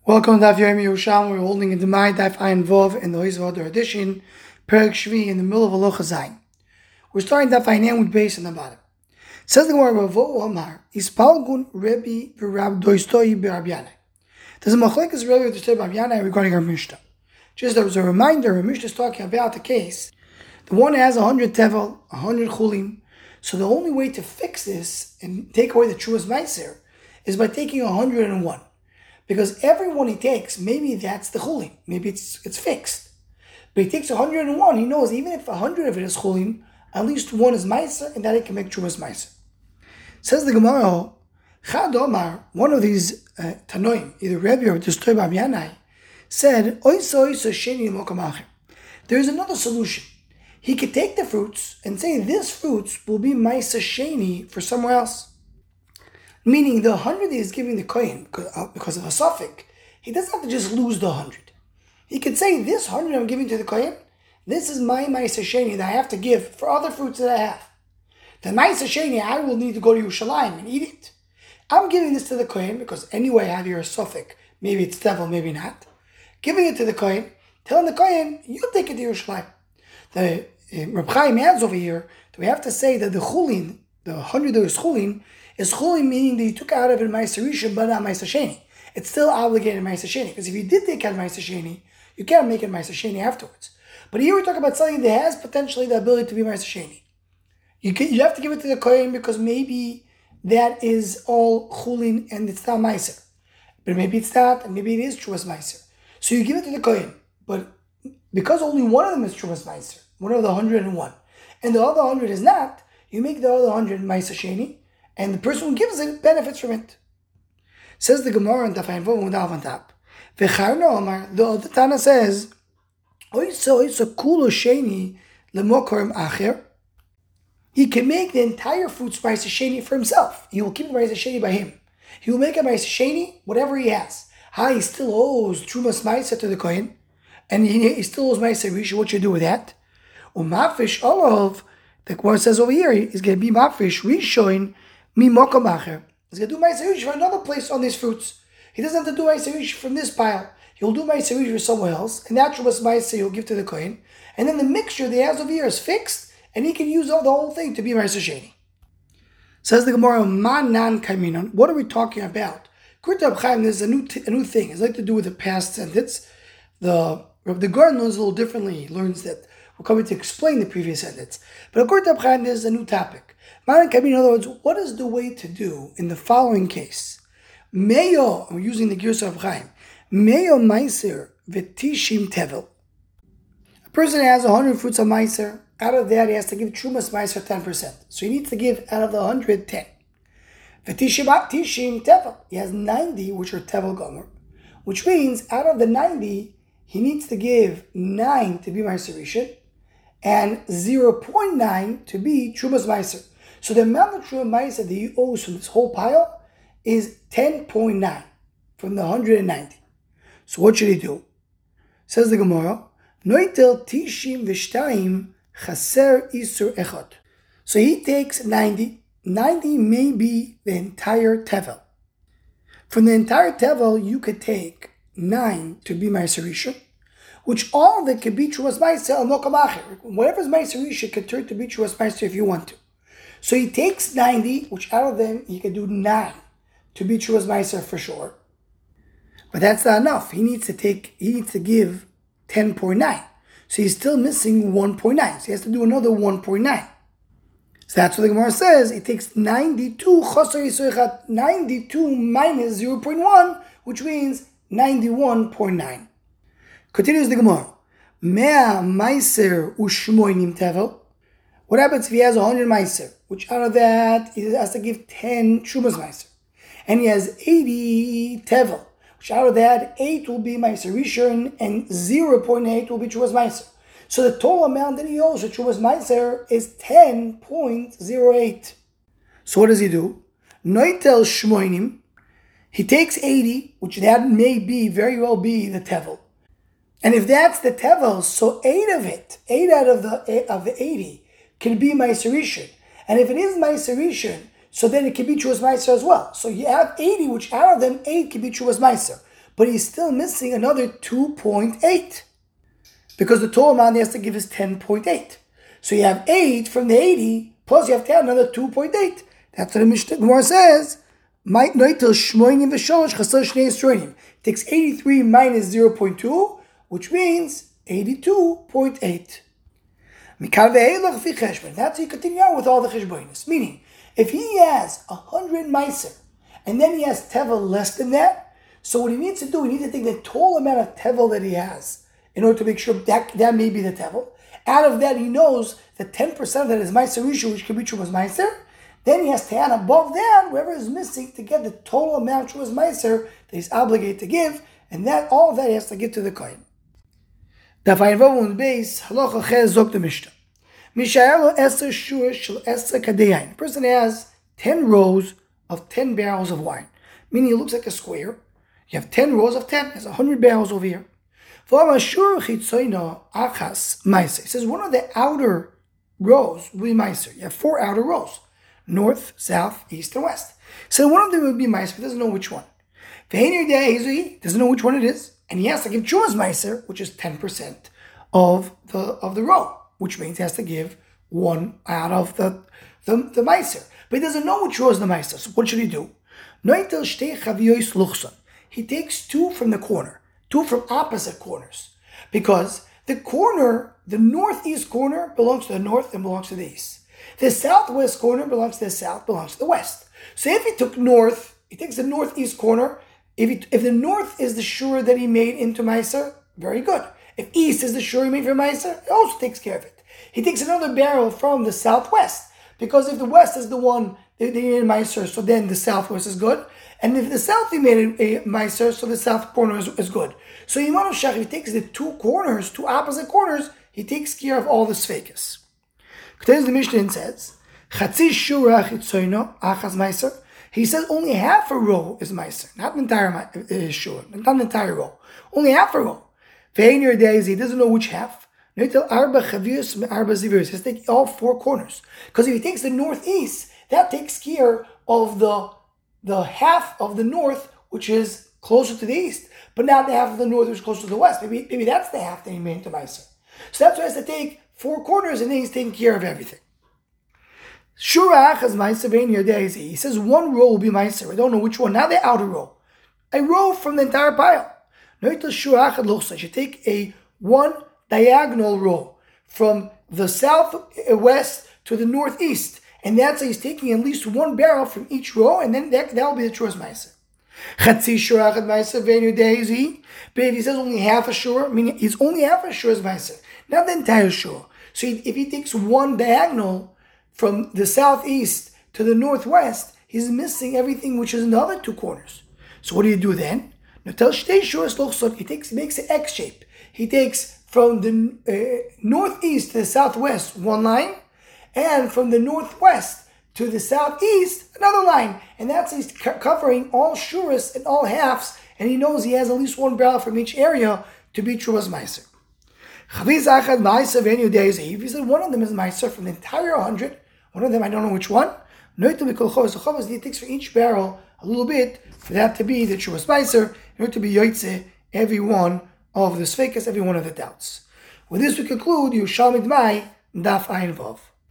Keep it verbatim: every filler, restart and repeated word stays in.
Welcome to Daf Yomi Yerushalmi. We're holding in the Mai Daf Ayin Vov in the Hoizvod edition, Perek Shvi in the middle of Aloha Zayin. We're starting Daf Ayin with base on the bottom. It says the Gemara Ravo Amar Ispalgun Rebbe Berab Doistoi Berab Yanai. There's a machlekes Rebbe Doistoi Berab Yanai regarding our Mishnah. Just as a reminder, our Mishnah is talking about the case. The one has a hundred tevel, a hundred chulim. So the only way to fix this and take away the Truas Meiser is by taking a hundred and one. Because every one he takes, maybe that's the chulin. Maybe it's it's fixed. But he takes one hundred and one, he knows even if one hundred of it is chulin, at least one is meiser, and that he can make trumas meiser. Says the Gemara, Chad Omar, one of these uh, Tanoim, either Rebbe or Doistoi Berab Yanai, said, Oisa oisa sheni mokam acher. There is another solution. He could take the fruits and say this fruits will be meiser sheni for somewhere else. Meaning the hundred he is giving the kohen because of a suffix, he doesn't have to just lose the hundred. He could say, this hundred I'm giving to the kohen, this is my ma'aser sheni that I have to give for other fruits that I have. The ma'aser sheni, I will need to go to Yerushalayim and eat it. I'm giving this to the kohen because anyway I have here a suffix, maybe it's devil, maybe not. Giving it to the kohen, telling the kohen, you take it to Yerushalayim. The uh, Reb Chaim adds over here that we have to say that the chulin, the hundred that is chulin, is chulin, meaning that you took out of it ma'aser rishon, but not ma'aser sheni. It's still obligated ma'aser sheni, because if you did take out ma'aser sheni, you can't make it ma'aser sheni afterwards. But here we're talking about something that has potentially the ability to be ma'aser sheni. You can, you have to give it to the kohen because maybe that is all chulin and it's not ma'aser. But maybe it's not, and maybe it is truas ma'aser. So you give it to the kohen, but because only one of them is truas ma'aser, one of the hundred and one, and the other hundred is not, you make the other hundred ma'aser sheni, and the person who gives it benefits from it. Says the Gemara on Tafayin Vov Mudav on top. V'charno Omar, the other Tana says, Oisa oisa kulo sheni lemokorim acher. He can make the entire fruits ma'aser sheni for himself. He will keep the ma'aser sheni by him. He will make a ma'aser sheni whatever he has. Ha, he still owes trumas ma'aser to the kohen, and he, he still owes ma'aser rishon. What you do with that? Umafish olav. The Gemara says over here, he's going to be mafish rishon. Mi mokam acher. He's going to do ma'aser rishon for another place on these fruits. He doesn't have to do ma'aser rishon from this pile. He'll do ma'aser rishon for somewhere else, and that trumas ma'aser he'll give to the kohen. And then the mixture that he has over here is fixed, and he can use all the whole thing to be ma'aser sheni. Says the Gemara, man nan kaiminon. What are we talking about? Kurta Chaim, there's a new t- a new thing. It's like to do with the past sentence. The the Garden learns a little differently. He learns that we're coming to explain the previous sentence. But according to Chaim, there's a new topic. In other words, what is the way to do in the following case? Meyo, I'm using the Girsa of Chaim. Meyo meiser v'tishim tevel. A person has one hundred fruits of meiser. Out of that, he has to give trumas meiser ten percent. So he needs to give out of the one hundred, ten. V'tishim tishim tevel. He has ninety, which are tevel gomer. Which means, out of the ninety, he needs to give nine to be meiser rishon, and zero point nine to be trumas meiser. So the amount of trumas meiser that he owes from this whole pile is ten point nine from the one hundred ninety. So what should he do? Says the Gemara, Noitel tishim v'shtayim chaser isur echad. So he takes ninety. ninety may be the entire tevel. From the entire tevel, you could take nine to be ma'aser rishon, which all of it could be trumas meiser al mokam acher. Whatever's ma'aser rishon could turn to be trumas meiser if you want to. So he takes ninety, which out of them he can do nine to be trumas meiser for sure. But that's not enough. He needs to take, he needs to give ten point nine. So he's still missing one point nine. So he has to do another one point nine. So that's what the Gemara says. It takes ninety-two, ninety-two minus zero point one, which means ninety-one point nine. Continues the Gemara. Mea meiser u'shmoinim tevel. What happens if he has one hundred meiser, which out of that he has to give ten trumas meiser, and he has eighty tevel, which out of that eight will be meiser rishon and zero point eight will be trumas meiser. So the total amount that he owes for trumas meiser is ten point zero eight. So what does he do? Noitel shmoinim. He takes eighty, which that may be very well be the tevel, and if that's the tevel, so eight of it, eight out of the of the eighty. Can be ma'aser rishon, and if it is ma'aser rishon, so then it can be trumas meiser as well. So you have eighty, which out of them eight can be trumas meiser. but he's still missing another two point eight. Because the total amount he has to give is ten point eight. So you have eight from the eighty, plus you have to add another two point eight. That's what the Mishnah Gemara says. It takes eighty-three minus zero point two, which means eighty-two point eight. That's how you continue on with all the cheshbonis. Meaning, if he has one hundred meiser, and then he has tevel less than that, so what he needs to do, he needs to take the total amount of tevel that he has, in order to make sure that that may be the tevel. Out of that, he knows that ten percent of that is meiser rishu, which can be true as meiser. Then he has to add above that whatever is missing to get the total amount true as meiser that he's obligated to give, and that all of that he has to give to the kohen. Daf Ayin Vav on the base, halacha ches zok the Mishnah. Mishayalo eser shur shel eser kadeyayin. The person has ten rows of ten barrels of wine, meaning it looks like a square. You have ten rows of ten. There's a hundred barrels over here. He says one of the outer rows will be meiser. You have four outer rows: north, south, east, and west. So one of them will be meiser, but doesn't know which one. He doesn't know which one it is, and he has to give chumas meiser, which is ten percent of the of the row, which means he has to give one out of the the, the meiser. But he doesn't know which row is the meiser. So what should he do? He takes two from the corner. Two from opposite corners. Because the corner, the northeast corner belongs to the north and belongs to the east. The southwest corner belongs to the south, belongs to the west. So if he took north, he takes the northeast corner. If he, if the north is the shur that he made into meiser, very good. If east is the shur he made for meiser, he also takes care of it. He takes another barrel from the southwest. Because if the west is the one they made a meiser, so then the southwest is good. And if the south he made a, a meiser, so the south corner is, is good. So Yimanu Shach, if he takes the two corners, two opposite corners, he takes care of all the sfekas. Today's the Mishnah says, Chatzi shura chitzoino achas meiser. He says only half a row is meiser, not the entire uh, shura, not the entire row. Only half a row. Ve'enir days, he doesn't know which half. Noitel arba chavius me arba zivirus. He has to take all four corners. Because if he takes the northeast, that takes care of the the half of the north, which is closer to the east, but not the half of the north, which is closer to the west. Maybe, maybe that's the half that he made into meiser. So that's why he has to take four corners, and then he's taking care of everything. Shura achas meiser ve'enir days. He says one row will be meiser. I don't know which one. Now the outer row. A row from the entire pile. Noitel shura achad lochsa. You should take a one diagonal row from the southwest to the northeast. And that's how he's taking at least one barrel from each row, and then that will be the truas meiser. Chatzi shur achad meiser ve'enir days. But if he says only half a shur, meaning he's only half a shur's meiser, not the entire shur. So if he takes one diagonal from the southeast to the northwest, he's missing everything which is in the other two corners. So what do you do then? He takes, he makes an X shape. He takes from the uh, northeast to the southwest one line, and from the northwest to the southeast another line. And that's he's covering all shuras and all halves, and he knows he has at least one barrel from each area to be truas meiser. If he said one of them is meiser from the entire hundred, one of them I don't know which one, he takes for each barrel a little bit for that to be the truas meiser, in order to be yoitze every one of the sfekas, every one of the doubts. With this we conclude Yerushalmi D'mai Daf Ayin Vav.